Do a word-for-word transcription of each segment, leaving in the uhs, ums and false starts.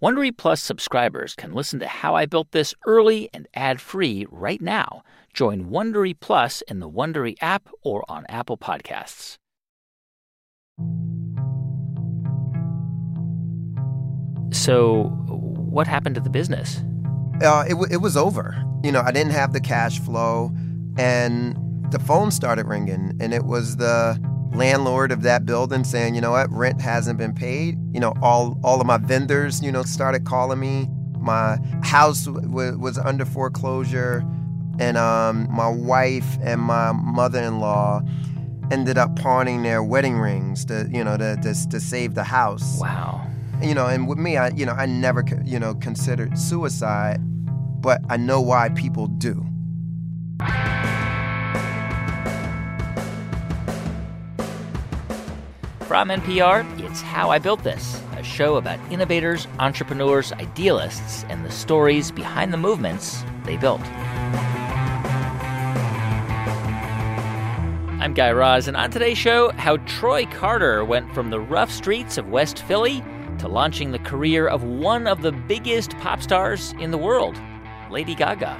Wondery Plus subscribers can listen to How I Built This early and ad-free right now. Join Wondery Plus in the Wondery app or on Apple Podcasts. So, what happened to the business? Uh, it, w- it was over. You know, I didn't have the cash flow, and the phone started ringing, and it was the landlord of that building saying, you know what, rent hasn't been paid. You know, all all of my vendors, you know, started calling me. My house w- was under foreclosure, and um, my wife and my mother-in-law ended up pawning their wedding rings to, you know, to to, to save the house. Wow. You know, and with me, I, you know, I never, you know, considered suicide, but I know why people do. From N P R, it's How I Built This, a show about innovators, entrepreneurs, idealists, and the stories behind the movements they built. I'm Guy Raz, and on today's show, how Troy Carter went from the rough streets of West Philly to launching the career of one of the biggest pop stars in the world, Lady Gaga.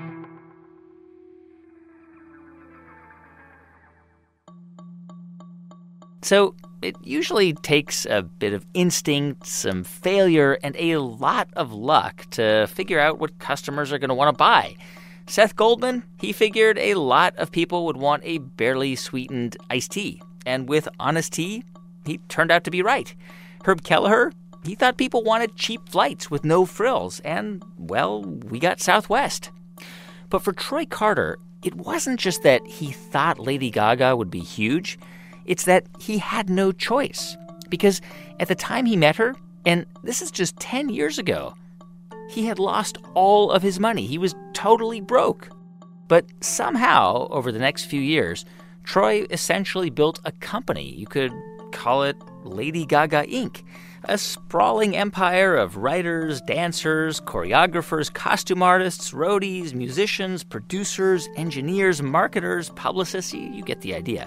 So it usually takes a bit of instinct, some failure, and a lot of luck to figure out what customers are going to want to buy. Seth Goldman, he figured a lot of people would want a barely sweetened iced tea. And with Honest Tea, he turned out to be right. Herb Kelleher, he thought people wanted cheap flights with no frills. And, well, we got Southwest. But for Troy Carter, it wasn't just that he thought Lady Gaga would be huge. It's that he had no choice. Because at the time he met her, and this is just ten years ago, he had lost all of his money. He was totally broke. But somehow, over the next few years, Troy essentially built a company. You could call it Lady Gaga Incorporated, a sprawling empire of writers, dancers, choreographers, costume artists, roadies, musicians, producers, engineers, marketers, publicists. You, you get the idea.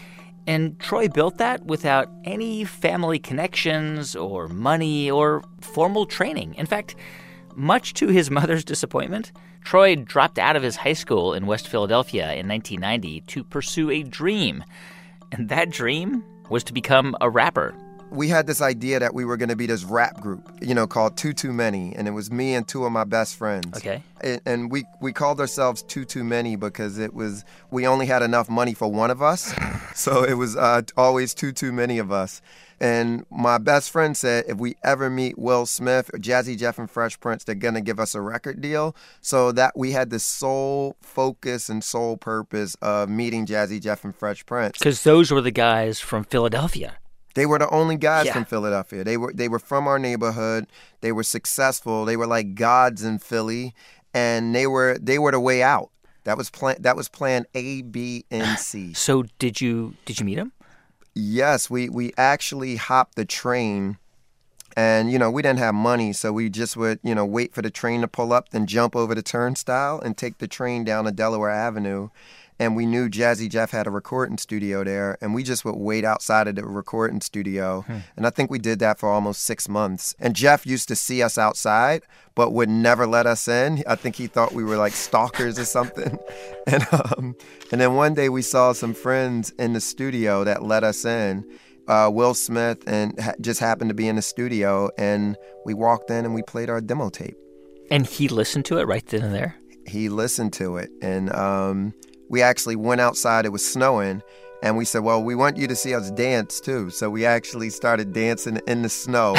And Troy built that without any family connections or money or formal training. In fact, much to his mother's disappointment, Troy dropped out of his high school in West Philadelphia in nineteen ninety to pursue a dream. And that dream was to become a rapper. We had this idea that we were going to be this rap group, you know, called Too Too Many, and it was me and two of my best friends. Okay. And, and we we called ourselves Too Too Many because it was we only had enough money for one of us, so it was uh, always too too many of us. And my best friend said, if we ever meet Will Smith or Jazzy Jeff and Fresh Prince, they're going to give us a record deal. So that we had this sole focus and sole purpose of meeting Jazzy Jeff and Fresh Prince. Because those were the guys from Philadelphia. They were the only guys yeah. from Philadelphia. They were they were from our neighborhood. They were successful. They were like gods in Philly, and they were they were the way out. That was plan that was plan A, B, and C. So did you did you meet them? Yes, we we actually hopped the train, and you know we didn't have money, so we just would you know wait for the train to pull up, then jump over the turnstile and take the train down to Delaware Avenue. And we knew Jazzy Jeff had a recording studio there, and we just would wait outside of the recording studio. Hmm. And I think we did that for almost six months. And Jeff used to see us outside, but would never let us in. I think he thought we were like stalkers or something. And um, and then one day we saw some friends in the studio that let us in. Uh, Will Smith and ha- just happened to be in the studio, and we walked in and we played our demo tape. And he listened to it right then and there? He listened to it, and um, we actually went outside. It was snowing, and we said, well, we want you to see us dance, too. So we actually started dancing in the snow.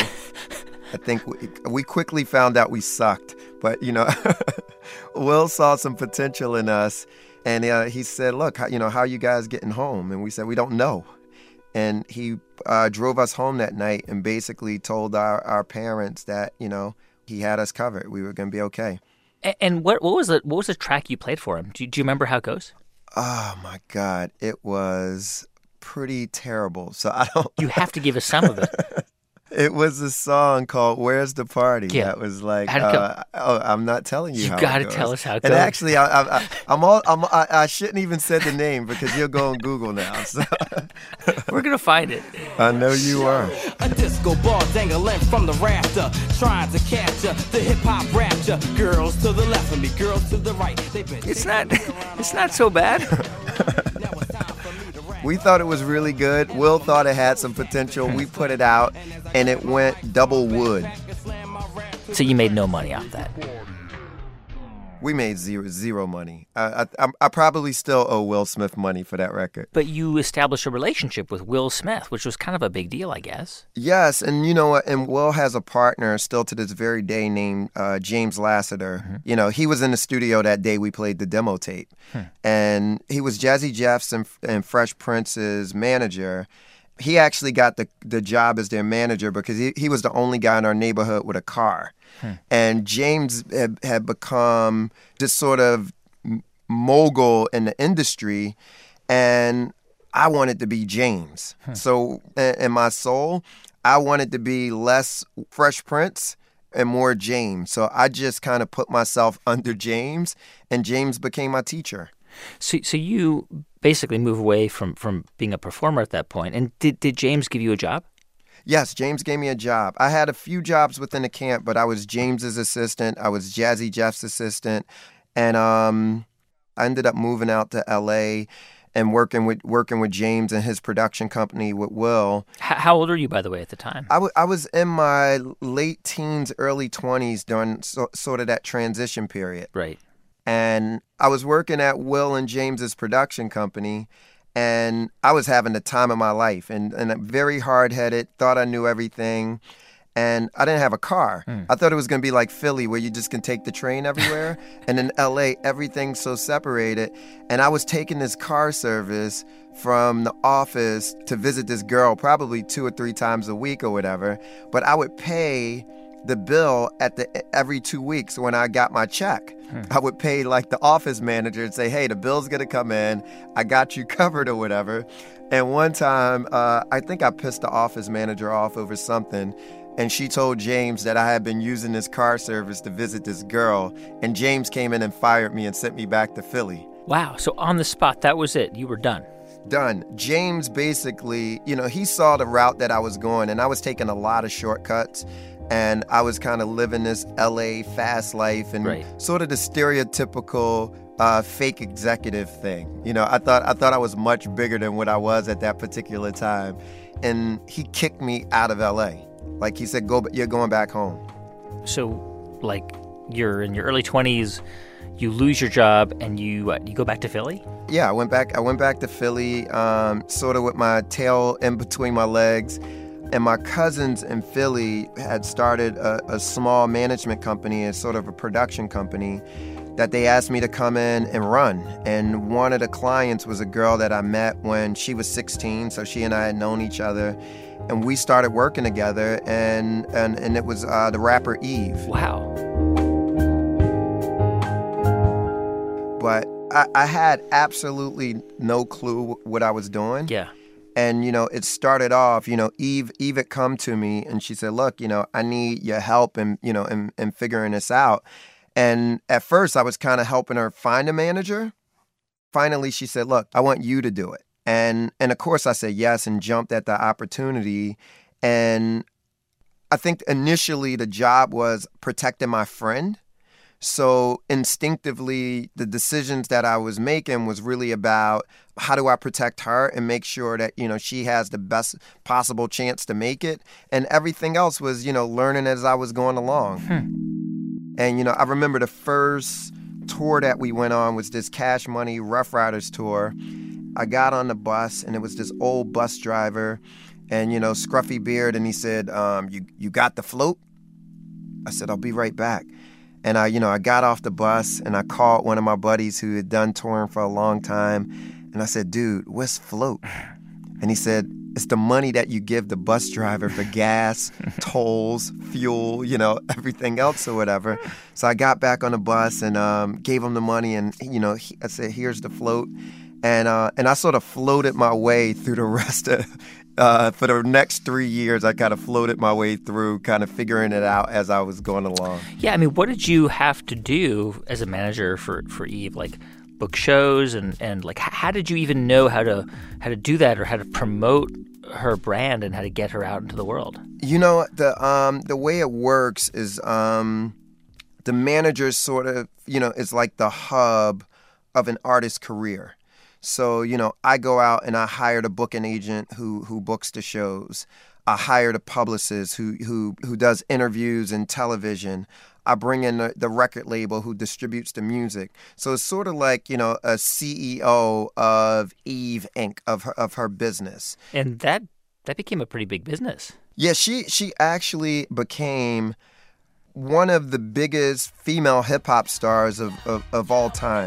I think we, we quickly found out we sucked. But, you know, Will saw some potential in us, and uh, he said, look, how, you know, how are you guys getting home? And we said, we don't know. And he uh, drove us home that night and basically told our, our parents that, you know, he had us covered. We were going to be okay. And what what was the what was the track you played for him? Do you, do you remember how it goes? Oh my God, it was pretty terrible. So I don't. You have to give us some of it. It was a song called "Where's the Party?" Yeah. That was like, How'd it go? uh, oh, I'm not telling you. You how got it to goes. tell us how it And goes. actually, I, I, I, I'm all, I'm, I, I shouldn't even said the name because you'll go on Google now. So We're going to find it. I know you are. A disco ball dangling from the rafter, trying to capture the hip hop rapture. Girls to the left of me, girls to the right. They've been It's not, it's not so bad. We thought it was really good. Will thought it had some potential. We put it out, and it went double wood. So you made no money off that. We made zero zero money. I, I, I probably still owe Will Smith money for that record. But you established a relationship with Will Smith, which was kind of a big deal, I guess. Yes, and you know what? And Will has a partner still to this very day named uh, James Lassiter. Mm-hmm. You know, he was in the studio that day we played the demo tape. Hmm. And he was Jazzy Jeff's and, and Fresh Prince's manager. He actually got the, the job as their manager because he, he was the only guy in our neighborhood with a car. Hmm. And James had, had become this sort of mogul in the industry, and I wanted to be James. Hmm. So in, in my soul, I wanted to be less Fresh Prince and more James. So I just kind of put myself under James, and James became my teacher. So, so you basically move away from, from being a performer at that point. And did, did James give you a job? Yes, James gave me a job. I had a few jobs within the camp, but I was James's assistant. I was Jazzy Jeff's assistant. And um, I ended up moving out to L A and working with working with James and his production company with Will. H- how old are you, by the way, at the time? I, w- I was in my late teens, early twenties during so- sort of that transition period. Right. And I was working at Will and James's production company, and I was having the time of my life, and, and I'm very hard-headed, thought I knew everything, and I didn't have a car. Mm. I thought it was going to be like Philly, where you just can take the train everywhere, and in L A, everything's so separated, and I was taking this car service from the office to visit this girl probably two or three times a week or whatever, but I would pay the bill at the every two weeks when I got my check. Hmm. I would pay like the office manager and say, hey, the bill's gonna come in. I got you covered or whatever. And one time, uh, I think I pissed the office manager off over something. And she told James that I had been using this car service to visit this girl. And James came in and fired me and sent me back to Philly. Wow. So on the spot, that was it. You were done. Done. James basically, you know, he saw the route that I was going, and I was taking a lot of shortcuts. And I was kind of living this L A fast life and right. sort of the stereotypical uh, fake executive thing. You know, I thought I thought I was much bigger than what I was at that particular time. And he kicked me out of L A. Like he said, "Go, you're going back home." So, like, you're in your early twenties, you lose your job, and you uh, you go back to Philly? Yeah, I went back. I went back to Philly, um, sort of with my tail in between my legs. And my cousins in Philly had started a, a small management company, a sort of a production company, that they asked me to come in and run. And one of the clients was a girl that I met when she was sixteen, so she and I had known each other. And we started working together, and and, and it was uh, the rapper Eve. Wow. But I, I had absolutely no clue what I was doing. Yeah. And, you know, it started off, you know, Eve Eve had come to me and she said, look, you know, I need your help in, you know, in, in figuring this out. And at first I was kind of helping her find a manager. Finally, she said, look, I want you to do it. And, and of course I said yes and jumped at the opportunity. And I think initially the job was protecting my friend. So instinctively, the decisions that I was making was really about how do I protect her and make sure that, you know, she has the best possible chance to make it. And everything else was, you know, learning as I was going along. Hmm. And, you know, I remember the first tour that we went on was this Cash Money Rough Riders tour. I got on the bus and it was this old bus driver and, you know, scruffy beard. And he said, um, you, you got the float? I said, I'll be right back. And I, you know, I got off the bus and I called one of my buddies who had done touring for a long time. And I said, dude, what's float? And he said, it's the money that you give the bus driver for gas, tolls, fuel, you know, everything else or whatever. So I got back on the bus and um, gave him the money. And, you know, he, I said, here's the float. And uh, and I sort of floated my way through the rest of uh, for the next three years, I kind of floated my way through, kind of figuring it out as I was going along. Yeah, I mean, what did you have to do as a manager for, for Eve? Like, book shows and, and like, how did you even know how to how to do that or how to promote her brand and how to get her out into the world? You know, the um the way it works is um the manager sort of, you know, is like the hub of an artist's career. So, you know, I go out and I hired a booking agent who who books the shows. I hired a publicist who who who does interviews and television. I bring in the, the record label who distributes the music. So it's sort of like, you know, a C E O of Eve Incorporated, of her, of her business. And that that became a pretty big business. Yeah, she she actually became one of the biggest female hip hop stars of, of, of all time.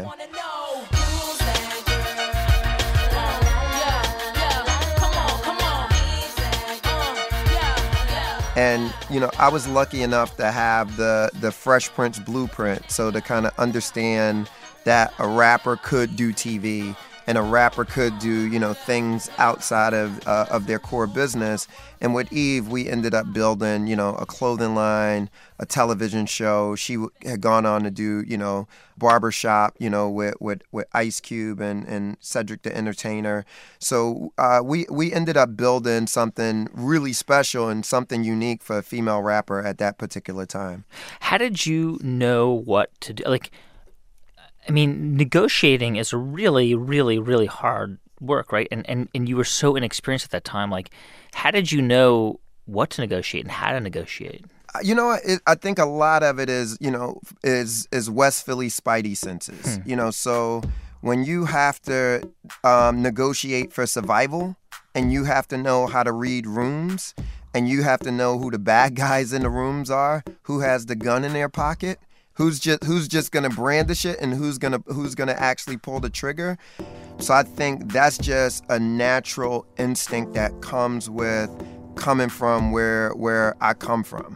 And, you know, I was lucky enough to have the, the Fresh Prince blueprint, so to kind of understand that a rapper could do T V and a rapper could do, you know, things outside of uh, of their core business. And with Eve, we ended up building, you know, a clothing line, a television show. She w- had gone on to do, you know, Barbershop, you know, with with, with Ice Cube and, and Cedric the Entertainer. So uh, we, we ended up building something really special and something unique for a female rapper at that particular time. How did you know what to do? Like, I mean, negotiating is a really, really, really hard work, right? And, and and you were so inexperienced at that time. Like, how did you know what to negotiate and how to negotiate? You know, it, I think a lot of it is, you know, is is West Philly spidey senses. Hmm. You know, so when you have to um, negotiate for survival and you have to know how to read rooms and you have to know who the bad guys in the rooms are, who has the gun in their pocket, Who's just who's just gonna brandish it and who's gonna who's gonna actually pull the trigger. So I think that's just a natural instinct that comes with coming from where where I come from.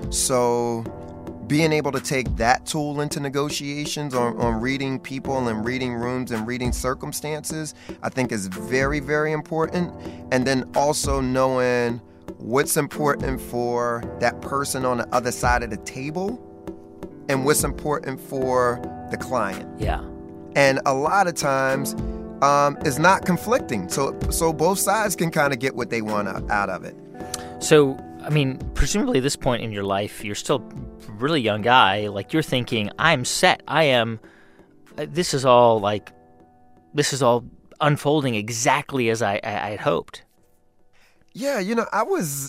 So being able to take that tool into negotiations on, on reading people and reading rooms and reading circumstances, I think is very, very important. And then also knowing what's important for that person on the other side of the table and what's important for the client. Yeah. And a lot of times, um, it's not conflicting. So so both sides can kind of get what they want out of it. So, I mean, presumably at this point in your life, you're still a really young guy. Like, you're thinking, I'm set. I am, this is all like, this is all unfolding exactly as I, I, I had hoped. Yeah, you know, I was...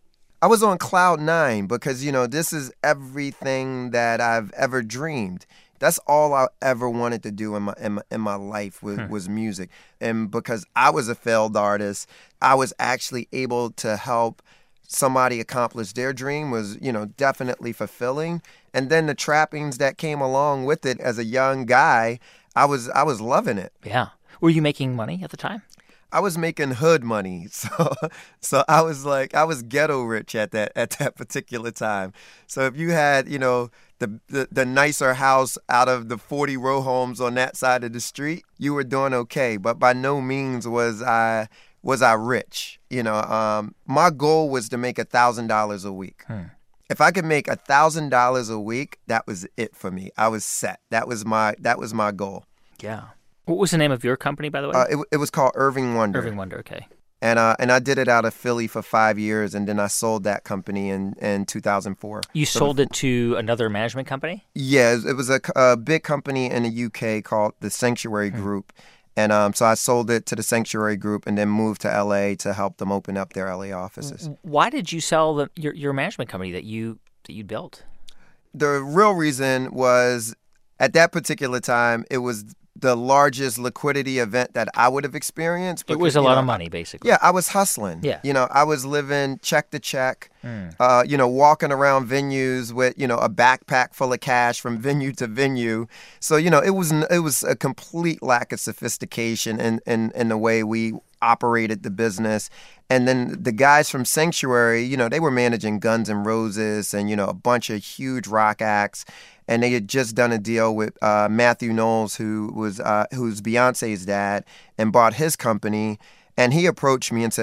I was on cloud nine because, you know, this is everything that I've ever dreamed. That's all I ever wanted to do in my in my, in my life was, hmm. was music. And because I was a failed artist, I was actually able to help somebody accomplish their dream was, you know, definitely fulfilling. And then the trappings that came along with it as a young guy, I was I was loving it. Yeah. Were you making money at the time? I was making hood money, so so I was like I was ghetto rich at that at that particular time. So if you had, you know, the the, the nicer house out of the forty row homes on that side of the street, you were doing okay. But by no means was I was I rich. You know, um, my goal was to make a thousand dollars a week. Hmm. If I could make a thousand dollars a week, that was it for me. I was set. That was my that was my goal. Yeah. What was the name of your company, by the way? Uh, it, it was called Irving Wonder. Irving Wonder, okay. And uh, and I did it out of Philly for five years, and then I sold that company in, in two thousand four. You so sold it to another management company? Yeah, it was a, a big company in the U K called the Sanctuary hmm. Group. And um, so I sold it to the Sanctuary Group and then moved to L A to help them open up their L A offices. Why did you sell the, your, your management company that you that you built? The real reason was at that particular time, it was the largest liquidity event that I would have experienced. Because, it was a lot know, of money, basically. Yeah, I was hustling. Yeah. You know, I was living check to check, mm. uh, you know, walking around venues with, you know, a backpack full of cash from venue to venue. So, you know, it was it was a complete lack of sophistication in, in, in the way we operated the business. And then the guys from Sanctuary, you know, they were managing Guns N' Roses and, you know, a bunch of huge rock acts. And they had just done a deal with uh, Matthew Knowles, who was uh, who's Beyonce's dad, and bought his company. And he approached me and said, look,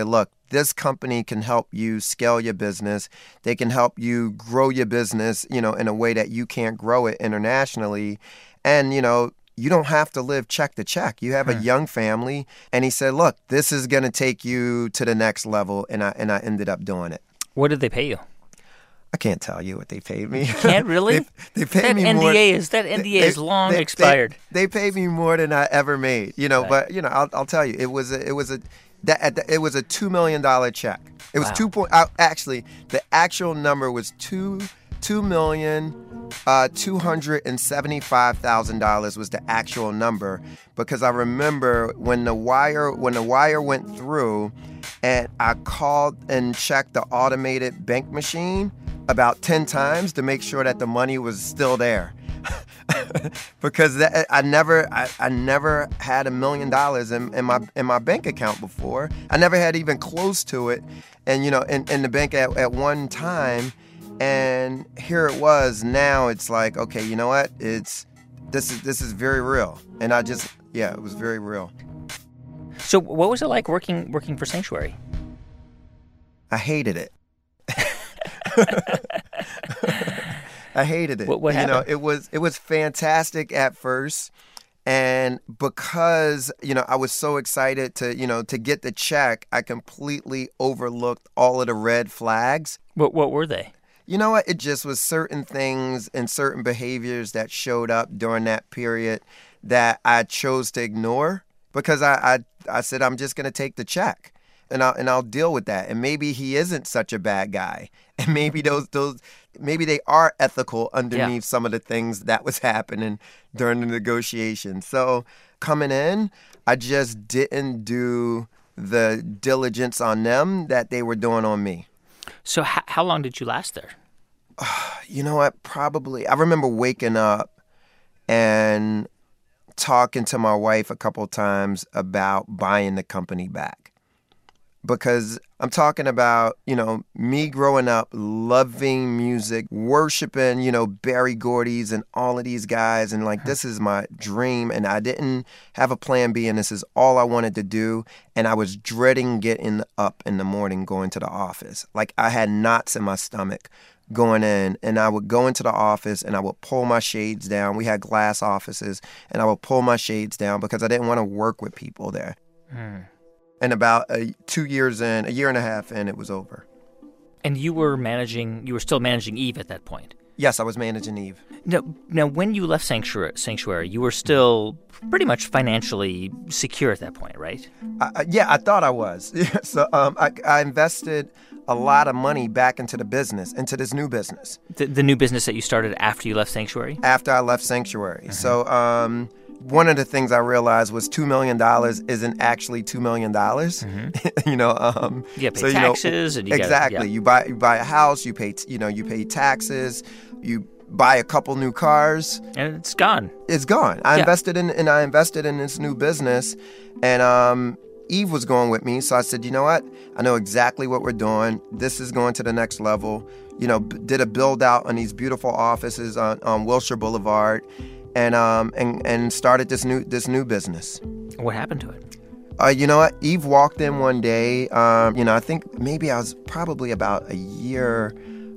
this company can help you scale your business. They can help you grow your business, you know, in a way that you can't grow it internationally. And, you know, you don't have to live check to check. You have hmm. a young family. And he said, look, this is going to take you to the next level. And I and I ended up doing it. What did they pay you? I can't tell you what they paid me. You can't really? they, they paid that me N D A more. Is, that N D A they, is long they, expired. They, they paid me more than I ever made. You know, right. But, you know, I'll, I'll tell you, it was a, it was a, that, it was a two million dollars check. It was wow. two point, uh, actually, the actual number was two, two million, uh, two hundred and seventy-five thousand dollars was the actual number, because I remember when the wire, when the wire went through and I called and checked the automated bank machine about ten times to make sure that the money was still there. Because that, I never, I, I never had a million dollars in, in my in my bank account before. I never had even close to it, and you know, in, in the bank at, at one time. And here it was. Now it's like, okay, you know what? It's this is this is very real, and I just yeah, it was very real. So, what was it like working working for Sanctuary? I hated it. I hated it. What, what you happened? know, it was it was fantastic at first, and because you know I was so excited to you know to get the check, I completely overlooked all of the red flags. What what were they? You know what? It just was certain things and certain behaviors that showed up during that period that I chose to ignore because I I, I said I'm just going to take the check. And I'll and I'll deal with that. And maybe he isn't such a bad guy. And maybe those those maybe they are ethical underneath yeah. some of the things that was happening during the negotiation. So coming in, I just didn't do the diligence on them that they were doing on me. So h- how long did you last there? You know what? Probably. I remember waking up and talking to my wife a couple times about buying the company back. Because I'm talking about, you know, me growing up, loving music, worshiping, you know, Berry Gordy's and all of these guys. And like, this is my dream. And I didn't have a plan B. And this is all I wanted to do. And I was dreading getting up in the morning, going to the office. Like I had knots in my stomach going in. And I would go into the office and I would pull my shades down. We had glass offices. And I would pull my shades down because I didn't want to work with people there. Hmm. And about a, two years in, a year and a half in, it was over. And you were managing, you were still managing Eve at that point? Yes, I was managing Eve. Now, now when you left Sanctuary, Sanctuary, you were still pretty much financially secure at that point, right? I, I, yeah, I thought I was. so um, I, I invested a lot of money back into the business, into this new business. The, the new business that you started after you left Sanctuary? After I left Sanctuary. Mm-hmm. So... Um, One of the things I realized was two million dollars isn't actually two million dollars. Mm-hmm. you know, um, you pay so, taxes. You know, and you exactly. Gotta, yeah. You buy you buy a house. You pay you know you pay taxes. You buy a couple new cars, and it's gone. It's gone. I yeah. invested in and I invested in this new business, and um, Eve was going with me. So I said, you know what? I know exactly what we're doing. This is going to the next level. You know, b- did a build out on these beautiful offices on, on Wilshire Boulevard. And um and, and started this new this new business. What happened to it? Uh, you know what? Eve walked in one day. Um, you know, I think maybe I was probably about a year,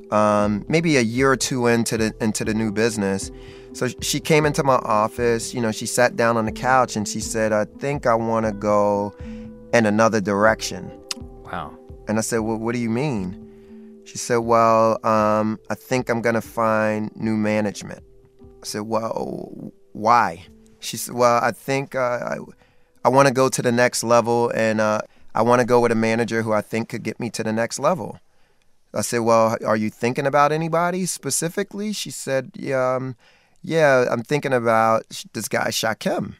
um, maybe a year or two into the into the new business. So she came into my office. You know, she sat down on the couch and she said, "I think I want to go in another direction." Wow. And I said, "Well, what do you mean?" She said, "Well, um, I think I'm gonna find new management." I said, well, why? She said, well, I think uh, I, I want to go to the next level, and uh, I want to go with a manager who I think could get me to the next level. I said, well, are you thinking about anybody specifically? She said, yeah, um, yeah, I'm thinking about this guy, Shakim.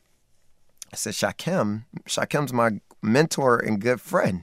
I said, Shakim? Shakim's my mentor and good friend.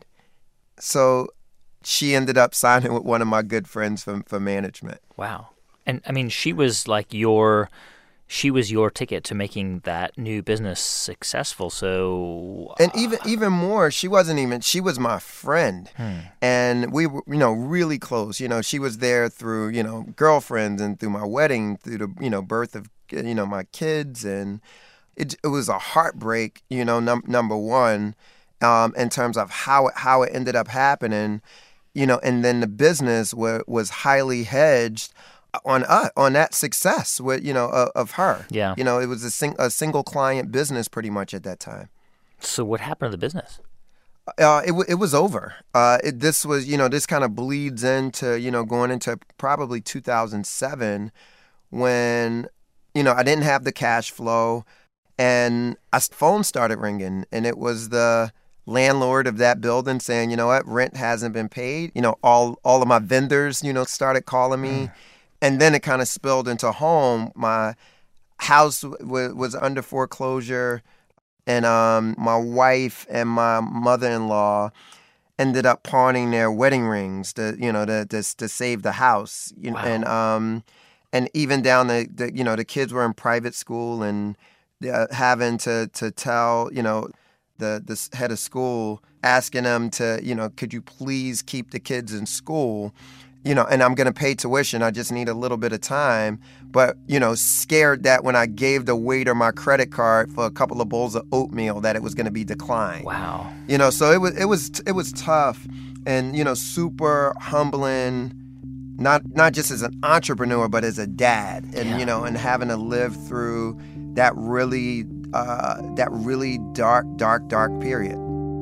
So she ended up signing with one of my good friends for, for management. Wow. And I mean, she was like your, she was your ticket to making that new business successful. So, uh... and even even more, she wasn't even. She was my friend, hmm. and we were, you know, really close. You know, she was there through, you know, girlfriends and through my wedding, through the, you know, birth of, you know, my kids, and it it was a heartbreak. You know, num- number one, um, in terms of how it, how it ended up happening, you know, and then the business wa- was highly hedged on uh, on that success with, you know, uh, of her. Yeah. You know, it was a, sing- a single client business pretty much at that time. So what happened to the business? Uh, it, w- it was over. Uh, it, this was, you know, this kind of bleeds into, you know, going into probably two thousand seven when, you know, I didn't have the cash flow and a phone started ringing, and it was the landlord of that building saying, you know what, rent hasn't been paid. You know, all, all of my vendors, you know, started calling me. Mm. And then it kind of spilled into home. My house w- was under foreclosure. And um, my wife and my mother-in-law ended up pawning their wedding rings to, you know, to to, to save the house. You know, wow. and um, and even down the, the, you know, the kids were in private school and uh, having to to tell, you know, the the head of school, asking them to, you know, could you please keep the kids in school? You know, and I'm going to pay tuition. I just need a little bit of time. But, you know, scared that when I gave the waiter my credit card for a couple of bowls of oatmeal that it was going to be declined. Wow. You know, so it was it was it was tough and, you know, super humbling, not not just as an entrepreneur, but as a dad. And, yeah. you know, and having to live through that really uh, that really dark, dark, dark period.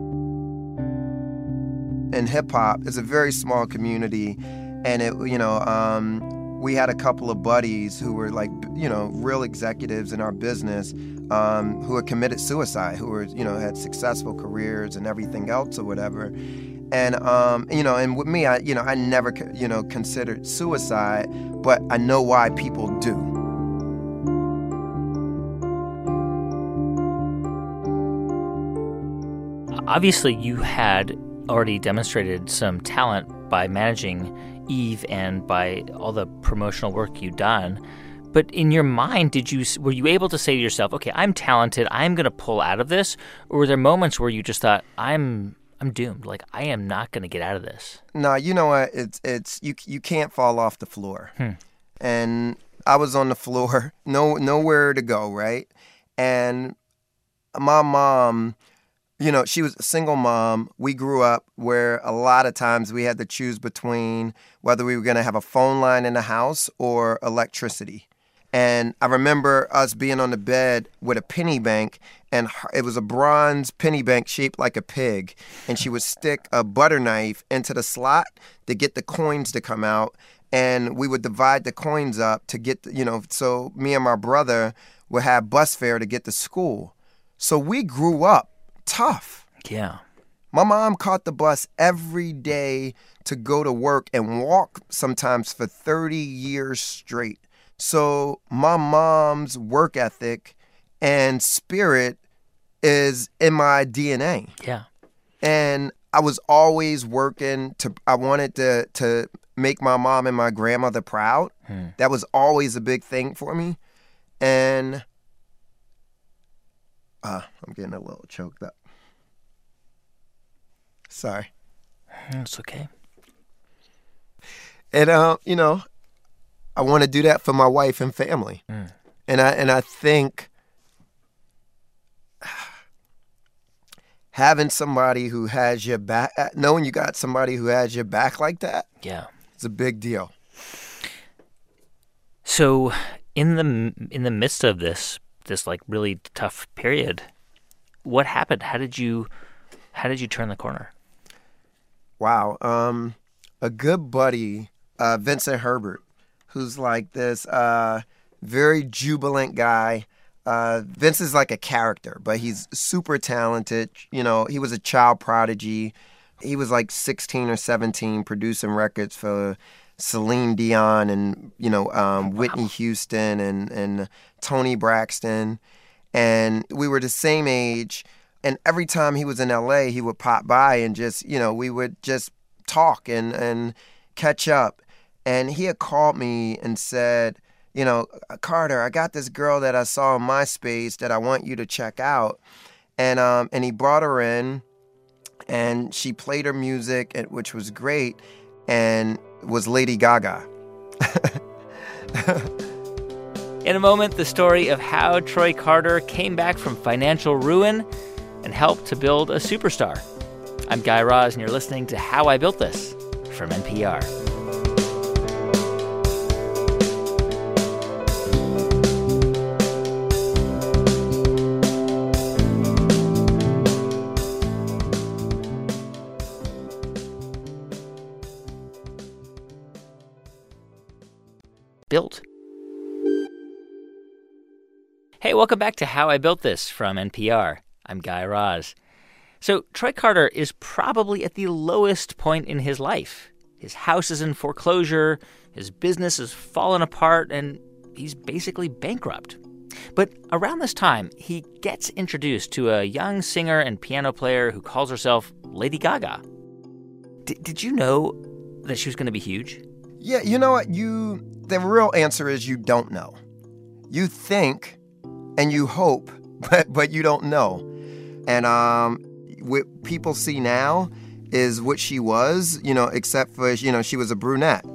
And hip hop is a very small community. And, it, you know, um, we had a couple of buddies who were like, you know, real executives in our business um, who had committed suicide, who were, you know, had successful careers and everything else or whatever. And, um, you know, and with me, I, you know, I never, you know, considered suicide, but I know why people do. Obviously, you had already demonstrated some talent by managing Eve and by all the promotional work you've done. But in your mind, did you were you able to say to yourself, okay, I'm talented, I'm going to pull out of this? Or were there moments where you just thought, I'm I'm doomed, like I am not going to get out of this? No, you know what? It's it's you you can't fall off the floor. Hmm. And I was on the floor, no nowhere to go, right? And my mom, you know, she was a single mom. We grew up where a lot of times we had to choose between whether we were going to have a phone line in the house or electricity. And I remember us being on the bed with a penny bank, and it was a bronze penny bank shaped like a pig. And she would stick a butter knife into the slot to get the coins to come out. And we would divide the coins up to get, you know, so me and my brother would have bus fare to get to school. So we grew up tough. Yeah. My mom caught the bus every day to go to work and walk sometimes for thirty years straight. So my mom's work ethic and spirit is in my D N A. Yeah. And I was always working to, I wanted to, to make my mom and my grandmother proud. Hmm. That was always a big thing for me. And Uh, I'm getting a little choked up. Sorry. It's okay. And uh, you know, I want to do that for my wife and family. Mm. And I and I think having somebody who has your back, knowing you got somebody who has your back like that, yeah, it's a big deal. So, in the in the midst of this. this like really tough period, what happened? How did you how did you turn the corner? Wow. Um, a good buddy, uh, Vincent Herbert, who's like this uh, very jubilant guy. Uh, Vince is like a character, but he's super talented. You know, he was a child prodigy. He was like sixteen or seventeen producing records for Celine Dion and, you know, um, wow. Whitney Houston and, and Toni Braxton. And we were the same age. And every time he was in L A, he would pop by and just, you know, we would just talk and, and catch up. And he had called me and said, you know, Carter, I got this girl that I saw on MySpace that I want you to check out. And um, and he brought her in, and she played her music, which was great, and was Lady Gaga. In a moment, the story of how Troy Carter came back from financial ruin and help to build a superstar. I'm Guy Raz, and you're listening to How I Built This from N P R. Built. Hey, welcome back to How I Built This from N P R. I'm Guy Raz. So Troy Carter is probably at the lowest point in his life. His house is in foreclosure, his business has fallen apart, and he's basically bankrupt. But around this time, he gets introduced to a young singer and piano player who calls herself Lady Gaga. D- did you know that she was going to be huge? Yeah, you know what? You the real answer is you don't know. You think and you hope, but but you don't know. And um, what people see now is what she was, you know, except for, you know, she was a brunette.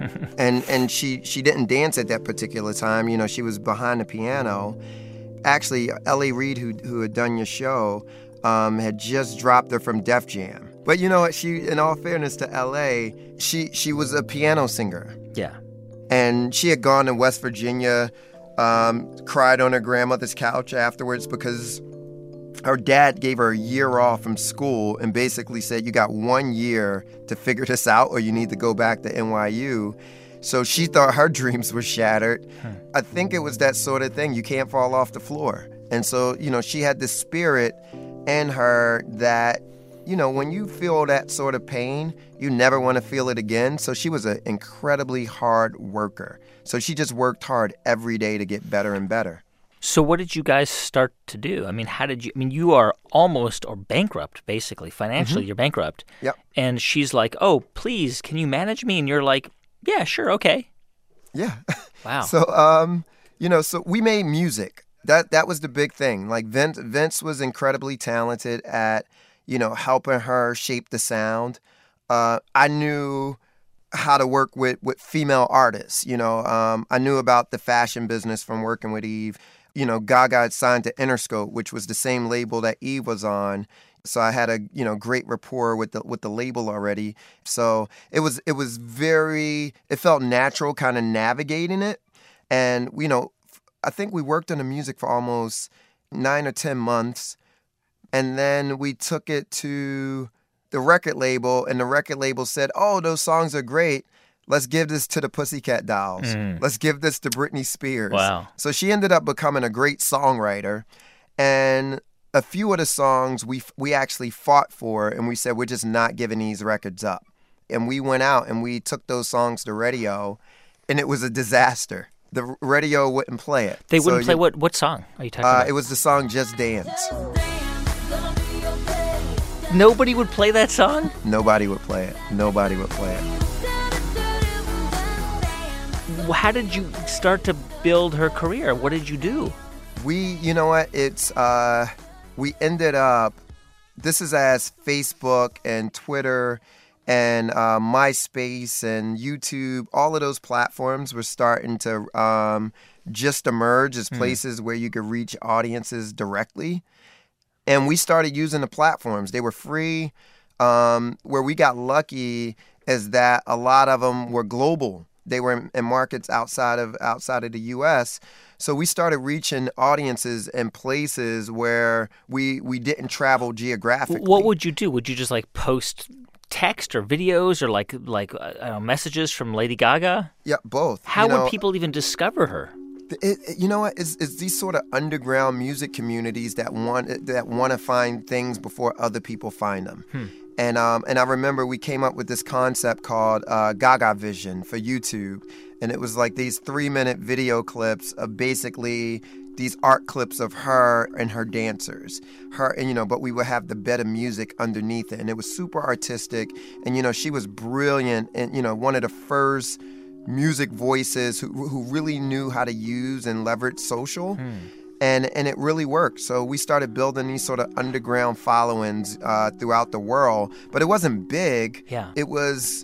and and she, she didn't dance at that particular time. You know, she was behind the piano. Actually, L A. Reid, who who had done your show, um, had just dropped her from Def Jam. But you know what? She, in all fairness to L A, she she was a piano singer. Yeah. And she had gone to West Virginia, um, cried on her grandmother's couch afterwards because her dad gave her a year off from school and basically said, you got one year to figure this out or you need to go back to N Y U. So she thought her dreams were shattered. Hmm. I think it was that sort of thing. You can't fall off the floor. And so, you know, she had this spirit in her that, you know, when you feel that sort of pain, you never want to feel it again. So she was an incredibly hard worker. So she just worked hard every day to get better and better. So what did you guys start to do? I mean, how did you, I mean, you are almost or bankrupt, basically. Financially, mm-hmm. You're bankrupt. Yep. And she's like, oh, please, can you manage me? And you're like, yeah, sure, okay. Yeah. Wow. So, um, you know, so we made music. That that was the big thing. Like Vince, Vince was incredibly talented at, you know, helping her shape the sound. Uh, I knew how to work with, with female artists. You know, um, I knew about the fashion business from working with Eve. You know, Gaga had signed to Interscope, which was the same label that Eve was on. So I had a, you know, great rapport with the with the label already. So it was it was very, it felt natural kind of navigating it. And, you know, I think we worked on the music for almost nine or ten months. And then we took it to the record label, and the record label said, oh, those songs are great. Let's give this to the Pussycat Dolls. Mm. Let's give this to Britney Spears. Wow. So she ended up becoming a great songwriter. And a few of the songs we we actually fought for, and we said, we're just not giving these records up. And we went out and we took those songs to radio, and it was a disaster. The radio wouldn't play it. They wouldn't so play you, what what song are you talking uh, about? It was the song Just Dance. Nobody would play that song? Nobody would play it. Nobody would play it. How did you start to build her career? What did you do? We, you know what, it's, uh, we ended up, this is as Facebook and Twitter and uh, MySpace and YouTube, all of those platforms were starting to um, just emerge as places mm. where you could reach audiences directly. And we started using the platforms. They were free. Um, where we got lucky is that a lot of them were global. They were in, in markets outside of outside of the U S. So we started reaching audiences in places where we we didn't travel geographically. What would you do? Would you just like post text or videos or like like uh, messages from Lady Gaga? Yeah, both. How you know, would people even discover her? It, it, you know what? It's, it's these sort of underground music communities that want that want to find things before other people find them. Hmm. And um, and I remember we came up with this concept called uh, Gaga Vision for YouTube, and it was like these three-minute video clips of basically these art clips of her and her dancers, her and you know, but we would have the bed of music underneath it, and it was super artistic. And you know, she was brilliant, and you know, one of the first music voices who who really knew how to use and leverage social. Hmm. And and it really worked. So we started building these sort of underground followings uh, throughout the world. But it wasn't big. Yeah. It was,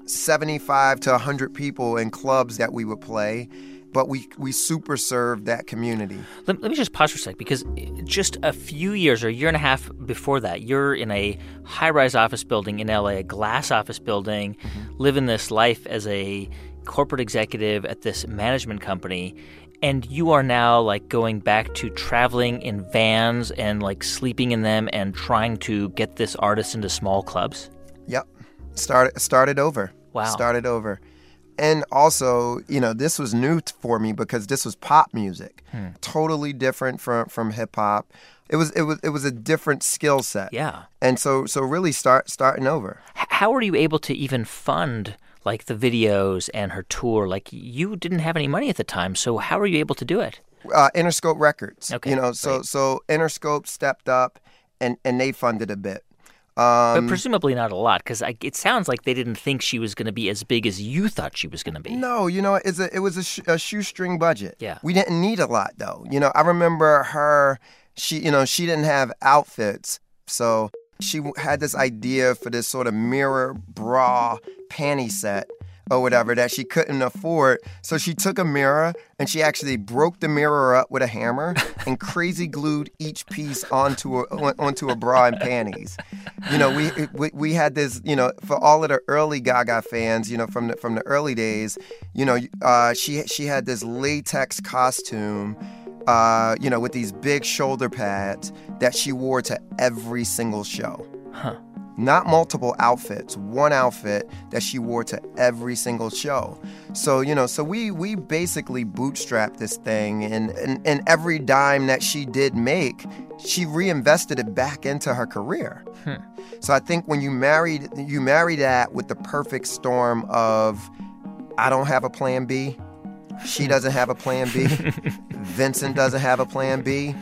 seventy-five to one hundred people in clubs that we would play. But we we super served that community. Let, let me just pause for a sec, because just a few years or a year and a half before that, you're in a high-rise office building in L A, a glass office building, mm-hmm. living this life as a corporate executive at this management company, and you are now like going back to traveling in vans and like sleeping in them and trying to get this artist into small clubs? Yep. Started started over. Wow. Started over. And also, you know, this was new t- for me because this was pop music, hmm. totally different from, from hip hop. It was it was it was a different skill set. Yeah. And so so really start starting over. H- how were you able to even fund like the videos and her tour? Like, you didn't have any money at the time, so how were you able to do it? Uh, Interscope Records. Okay. You know, so right. so Interscope stepped up and and they funded a bit. Um, but presumably not a lot, because it sounds like they didn't think she was going to be as big as you thought she was going to be. No, you know, it's a, it was a, sh- a shoestring budget. Yeah. We didn't need a lot, though. You know, I remember her, she, you know, she didn't have outfits. So she had this idea for this sort of mirror bra panty set or whatever that she couldn't afford. So she took a mirror and she actually broke the mirror up with a hammer and crazy glued each piece onto a, onto a bra and panties. You know, we, we we had this, you know, for all of the early Gaga fans, you know, from the, from the early days, you know, uh, she she had this latex costume, uh, you know, with these big shoulder pads that she wore to every single show. Huh. Not multiple outfits, one outfit that she wore to every single show. So, you know, so we we basically bootstrapped this thing, and, and, and every dime that she did make, she reinvested it back into her career. Hmm. So I think when you married you marry that with the perfect storm of, I don't have a plan B, she doesn't have a plan B, Vincent doesn't have a plan B,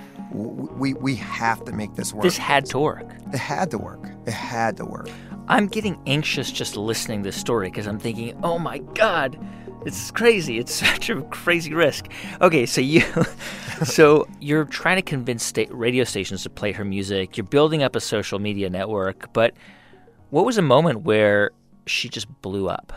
we we have to make this work. This had to work. It had to work. It had to work. I'm getting anxious just listening to this story because I'm thinking, oh my God, it's crazy. It's such a crazy risk. Okay, so you, so you're trying to convince sta- radio stations to play her music. You're building up a social media network, but what was a moment where she just blew up?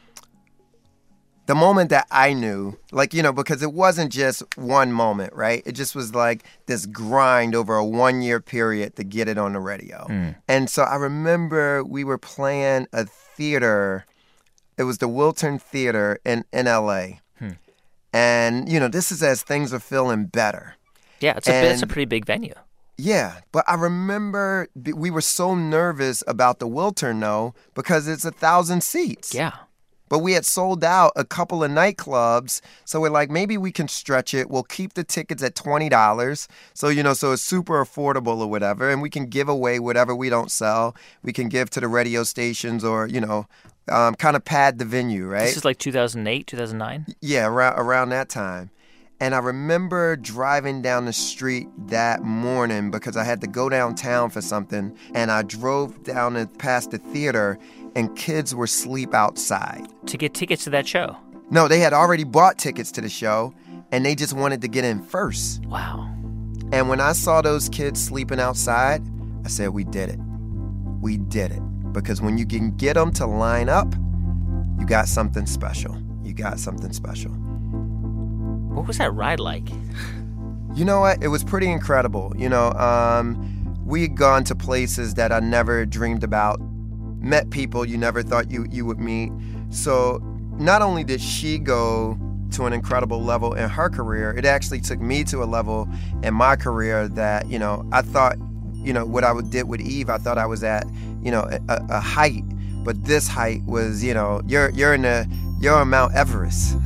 The moment that I knew, like, you know, because it wasn't just one moment, right? It just was like this grind over a one-year period to get it on the radio. Mm. And so I remember we were playing a theater. It was the Wiltern Theater in, in L A. Hmm. And, you know, this is as things are feeling better. Yeah, it's a, and, it's a pretty big venue. Yeah, but I remember we were so nervous about the Wiltern, though, because it's a thousand seats. Yeah. But we had sold out a couple of nightclubs, so we're like, maybe we can stretch it. We'll keep the tickets at twenty dollars, so, you know, so it's super affordable or whatever, and we can give away whatever we don't sell. We can give to the radio stations or, you know, um, kind of pad the venue, right? This is like two thousand eight, two thousand nine? Yeah, around, around that time. And I remember driving down the street that morning because I had to go downtown for something, and I drove down and past the theater, and kids were asleep outside. To get tickets to that show? No, they had already bought tickets to the show, and they just wanted to get in first. Wow. And when I saw those kids sleeping outside, I said, we did it. We did it. Because when you can get them to line up, you got something special. You got something special. What was that ride like? You know what? It was pretty incredible. You know, um, we had gone to places that I never dreamed about, met people you never thought you, you would meet. So not only did she go to an incredible level in her career, it actually took me to a level in my career that, you know, I thought, you know, what I did with Eve, I thought I was at, you know, a, a height. But this height was, you know, you're you're in the, you're on Mount Everest.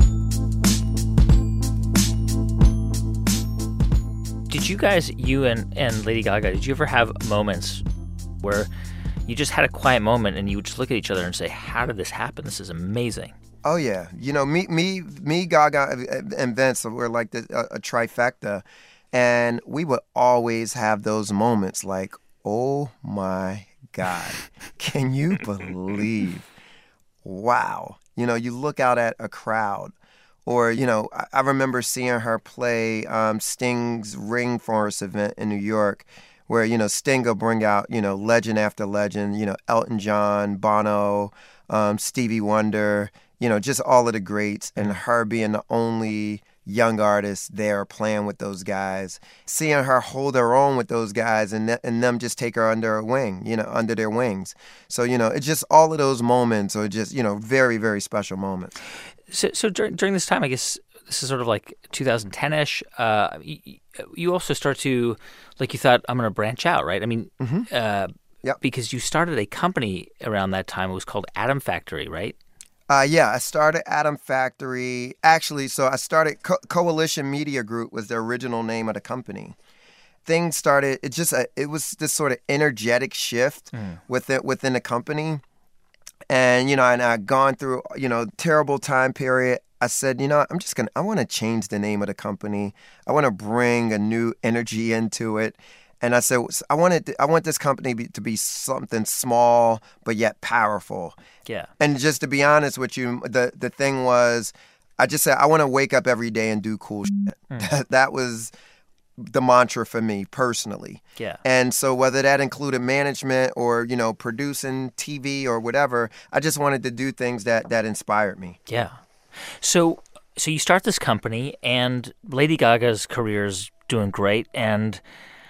Did you guys, you and, and Lady Gaga, did you ever have moments where you just had a quiet moment and you would just look at each other and say, how did this happen? This is amazing. Oh, yeah. You know, me, me, me, Gaga, and Vince were like the, a, a trifecta. And we would always have those moments like, oh, my God, can you believe? Wow. You know, you look out at a crowd. Or, you know, I, I remember seeing her play um, Sting's Rainforest event in New York, where, you know, Sting will bring out, you know, legend after legend, you know, Elton John, Bono, um, Stevie Wonder, you know, just all of the greats, and her being the only young artist there playing with those guys, seeing her hold her own with those guys, and th- and them just take her under her wing, you know, under their wings. So, you know, it's just all of those moments are just, you know, very, very special moments. So, so during, during this time, I guess this is sort of like twenty ten-ish, uh, you, you also start to, like you thought, I'm going to branch out, right? I mean, mm-hmm. uh, yep. because you started a company around that time. It was called Atom Factory, right? Uh, yeah, I started Atom Factory. Actually, so I started Co- Coalition Media Group was the original name of the company. Things started. It just a, it was this sort of energetic shift mm. within within the company, and you know, and I'd gone through you know terrible time period. I said, you know, I'm just gonna. I want to change the name of the company. I want to bring a new energy into it. And I said, I wanted, I want this company be, to be something small but yet powerful. Yeah. And just to be honest with you, the the thing was, I just said I want to wake up every day and do cool shit. Mm. That, that was the mantra for me personally. Yeah. And so whether that included management or you know producing T V or whatever, I just wanted to do things that that inspired me. Yeah. So so you start this company, and Lady Gaga's career's doing great, and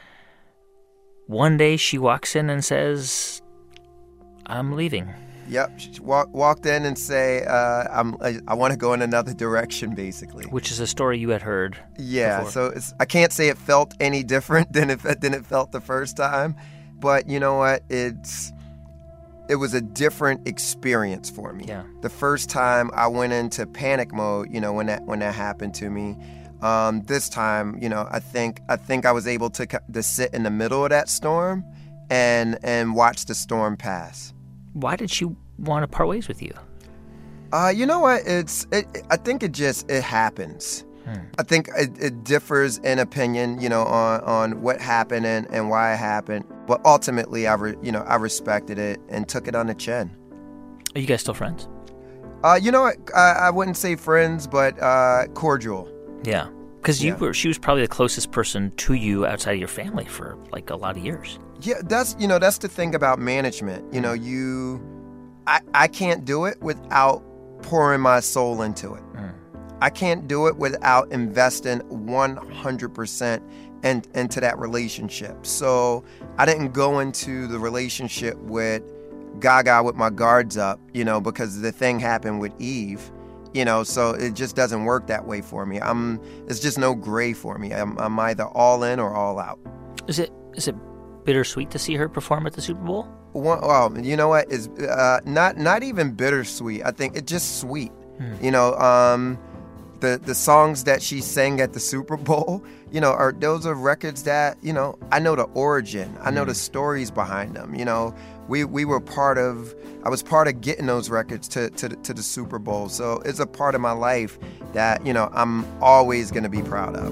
one day she walks in and says, I'm leaving. Yep. She walk, walked in and say, uh, I'm, I, I want to go in another direction, basically. Which is a story you had heard Yeah. before. So it's, I can't say it felt any different than it, than it felt the first time. But you know what? It's It was a different experience for me. Yeah. The first time I went into panic mode, you know, when that when that happened to me. Um, this time, you know, I think I think I was able to to sit in the middle of that storm and and watch the storm pass. Why did she want to part ways with you? Uh, you know what? It's it, I think it just it happens. Hmm. I think it, it differs in opinion, you know, on, on what happened and, and why it happened. But ultimately, I re, you know I respected it and took it on the chin. Are you guys still friends? Uh, you know what? I, I wouldn't say friends, but uh, cordial. Yeah, because you Yeah. were she was probably the closest person to you outside of your family for like a lot of years. Yeah, that's you know that's the thing about management. You know, you, I I can't do it without pouring my soul into it. Mm. I can't do it without investing one hundred percent in, into that relationship. So I didn't go into the relationship with Gaga with my guards up, you know, because the thing happened with Eve. You know, so it just doesn't work that way for me. I'm, it's just no gray for me. I'm, I'm either all in or all out. Is it is it bittersweet to see her perform at the Super Bowl? One, well, you know what? Is uh, not not even bittersweet. I think it's just sweet. Hmm. You know, um, the the songs that she sang at the Super Bowl, you know, are those are records that you know I know the origin. I know hmm. the stories behind them. You know, we we were part of. I was part of getting those records to, to, to the Super Bowl. So it's a part of my life that, you know, I'm always going to be proud of.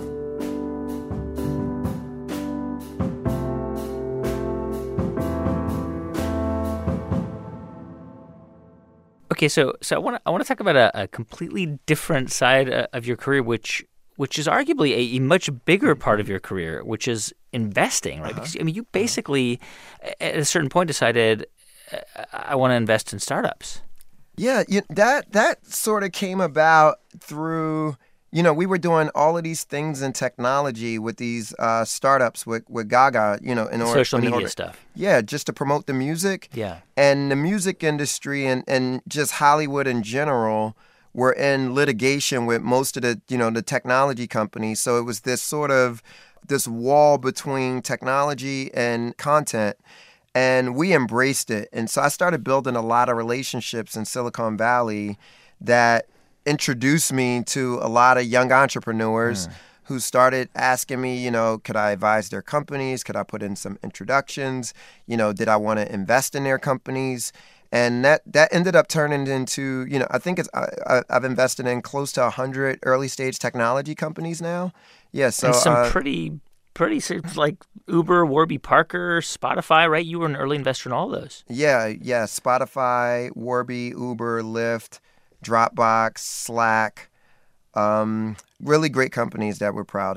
Okay, so so I want to I want to talk about a, a completely different side uh, of your career, which which is arguably a, a much bigger part of your career, which is investing, right? Uh-huh. Because I mean, you basically at a certain point decided, I want to invest in startups. Yeah, you, that that sort of came about through, you know, we were doing all of these things in technology with these uh, startups with, with Gaga, you know, in order social in media order, stuff. Yeah, just to promote the music. Yeah. And the music industry and, and just Hollywood in general were in litigation with most of the, you know, the technology companies. So it was this sort of this wall between technology and content. And we embraced it. And so I started building a lot of relationships in Silicon Valley that introduced me to a lot of young entrepreneurs mm. who started asking me, you know, could I advise their companies? Could I put in some introductions? You know, did I want to invest in their companies? And that, that ended up turning into, you know, I think it's I, I've invested in close to one hundred early stage technology companies now. Yeah, so and some uh, pretty... Pretty like Uber, Warby Parker, Spotify, right? You were an early investor in all of those. Yeah, yeah. Spotify, Warby, Uber, Lyft, Dropbox, Slack. Um, really great companies that we're proud of.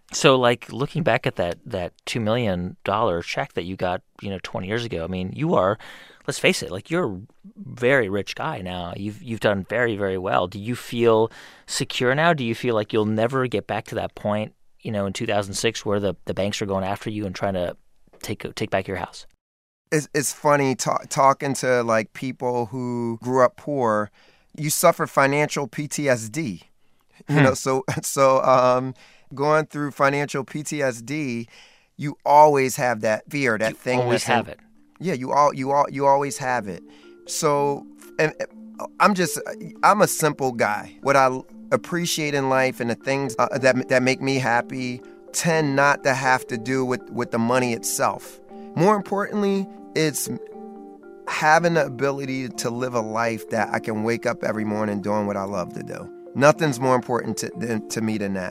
So, like, looking back at that that two million dollars check that you got, you know, twenty years ago, I mean, you are, let's face it, like, you're a very rich guy now. You've you've done very, very well. Do you feel secure now? Do you feel like you'll never get back to that point, you know, in two thousand six where the, the banks are going after you and trying to take take back your house? It's, it's funny ta- talking to, like, people who grew up poor. You suffer financial P T S D. You hmm. know, so, so um, going through financial P T S D, you always have that fear, that you thing. always have in, it. Yeah, you all, you all, you always have it. So, and I'm just, I'm a simple guy. What I appreciate in life and the things uh, that that make me happy tend not to have to do with, with the money itself. More importantly, it's having the ability to live a life that I can wake up every morning doing what I love to do. Nothing's more important to, than, to me than that.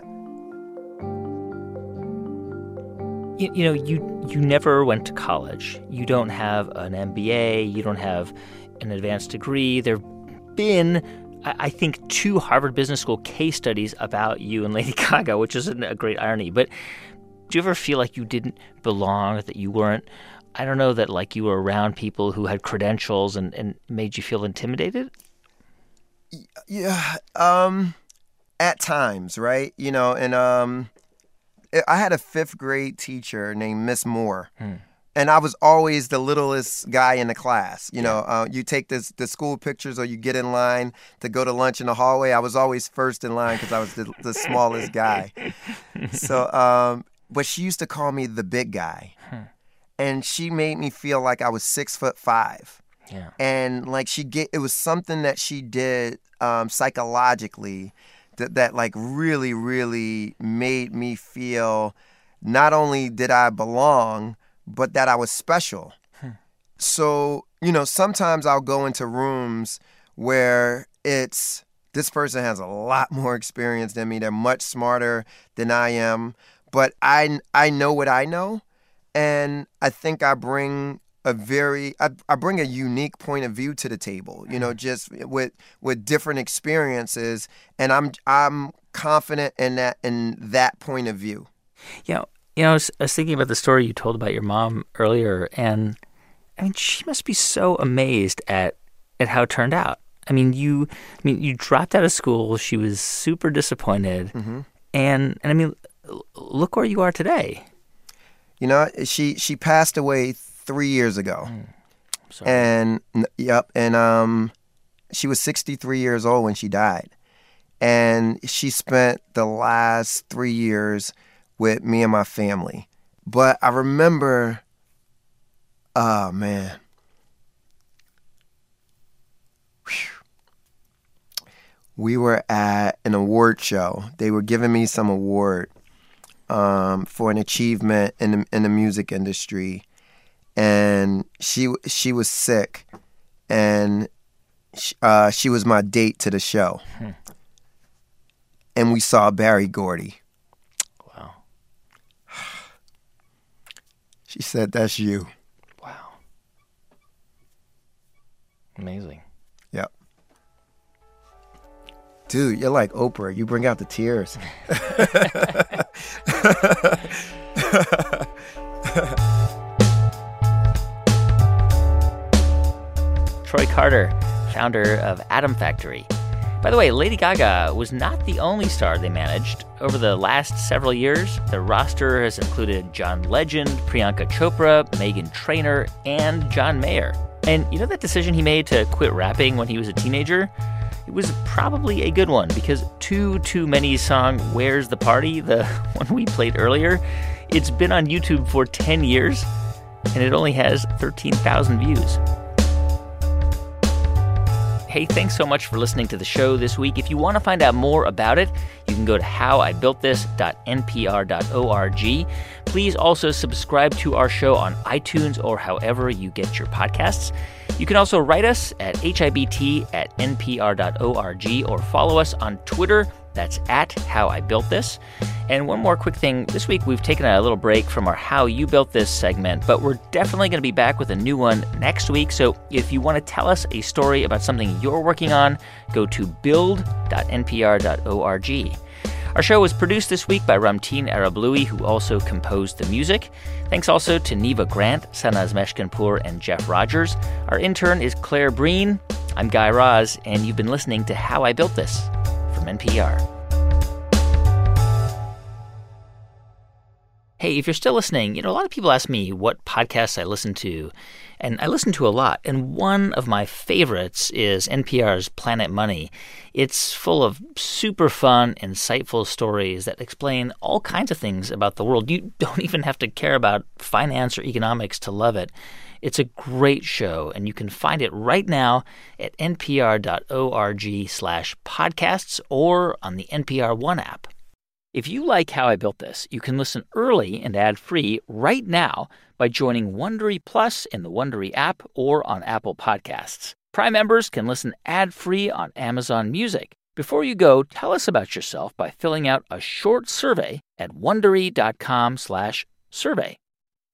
You, you know, you you never went to college. You don't have an M B A. You don't have an advanced degree. There have been, I, I think, two Harvard Business School case studies about you and Lady Gaga, which is a great irony. But do you ever feel like you didn't belong, that you weren't, I don't know, that like you were around people who had credentials and, and made you feel intimidated? Yeah, um, at times, right? You know, and um, I had a fifth grade teacher named Miss Moore, hmm. and I was always the littlest guy in the class. You yeah. know, uh, you take this, the school pictures or you get in line to go to lunch in the hallway. I was always first in line because I was the, the smallest guy. So, um, but she used to call me the big guy, hmm. and she made me feel like I was six foot five. Yeah. And like she get, it was something that she did um, psychologically that, that like really, really made me feel not only did I belong, but that I was special. Hmm. So, you know, sometimes I'll go into rooms where it's, this person has a lot more experience than me. They're much smarter than I am, but I, I know what I know. And I think I bring a very, I, I bring a unique point of view to the table, you know, just with with different experiences, and I'm I'm confident in that in that point of view. Yeah, you know, I was, I was thinking about the story you told about your mom earlier, and I mean, she must be so amazed at at how it turned out. I mean, you, I mean, you dropped out of school. She was super disappointed, mm-hmm. and and I mean, look where you are today. You know, she she passed away three years ago. Mm, sorry. And yep, and um, she was sixty-three years old when she died, and she spent the last three years with me and my family. But I remember, oh man, Whew. we were at an award show. They were giving me some award um, for an achievement in the, in the music industry. And she she was sick, and she, uh, she was my date to the show. Hmm. And we saw Berry Gordy. Wow. She said, "That's you." Wow. Amazing. Yep. Dude, you're like Oprah. You bring out the tears. Troy Carter, founder of Atom Factory. By the way, Lady Gaga was not the only star they managed. Over the last several years, the roster has included John Legend, Priyanka Chopra, Meghan Trainor, and John Mayer. And you know that decision he made to quit rapping when he was a teenager? It was probably a good one, because Too Too Many's song Where's the Party, the one we played earlier, it's been on YouTube for ten years, and it only has thirteen thousand views. Hey, thanks so much for listening to the show this week. If you want to find out more about it, you can go to how I built this dot n p r dot org. Please also subscribe to our show on iTunes or however you get your podcasts. You can also write us at hibt at n p r dot org or follow us on Twitter. That's at How I Built This. And one more quick thing. This week, we've taken a little break from our How You Built This segment, but we're definitely going to be back with a new one next week. So if you want to tell us a story about something you're working on, go to build dot n p r dot org. Our show was produced this week by Ramteen Arablouei, who also composed the music. Thanks also to Neva Grant, Sanaz Meshkinpour, and Jeff Rogers. Our intern is Claire Breen. I'm Guy Raz, and you've been listening to How I Built This from N P R. Hey, if you're still listening, you know, a lot of people ask me what podcasts I listen to, and I listen to a lot. And one of my favorites is N P R's Planet Money. It's full of super fun, insightful stories that explain all kinds of things about the world. You don't even have to care about finance or economics to love it. It's a great show, and you can find it right now at npr.org slash podcasts or on the N P R One app. If you like How I Built This, you can listen early and ad-free right now by joining Wondery Plus in the Wondery app or on Apple Podcasts. Prime members can listen ad-free on Amazon Music. Before you go, tell us about yourself by filling out a short survey at wondery.com slash survey.